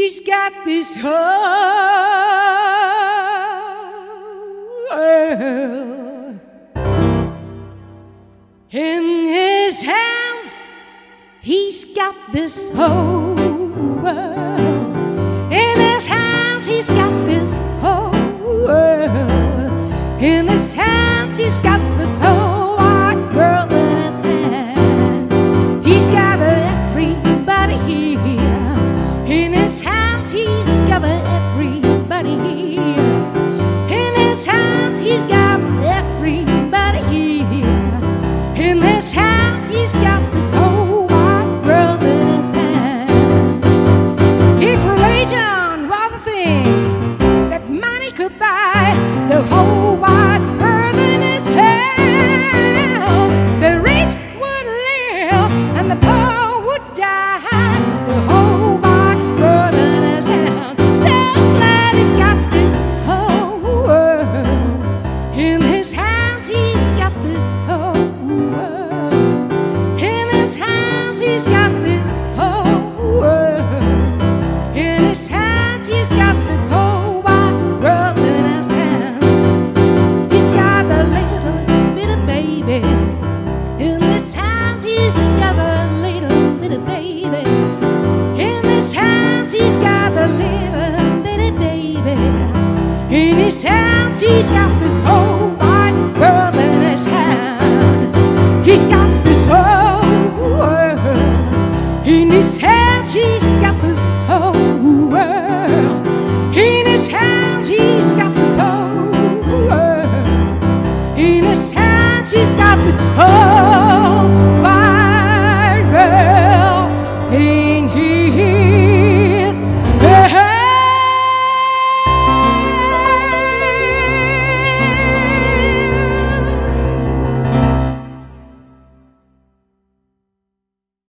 He's got this whole world in his hands. He's got this whole world in his hands. He's got this whole world in his hands. He's got this whole wide world in his hands. He's got everybody here in his hands. He's got everybody here in his hands. He's got everybody here in his hands. He's got this whole wide world in his hands. If religion was the thing that money could buy, the whole wide world in his hand, the rich would live and the poor would die. The whole wide world in his hand. So glad he's got this whole world in his hands. He's got this whole world in his hands. He's got this whole world in his hands. He's got this whole wide world in his hands. He's got a little bit of baby in his hands. He's got a little bit of baby in his hands. He's got a little bit of baby in his hands. He's got this whole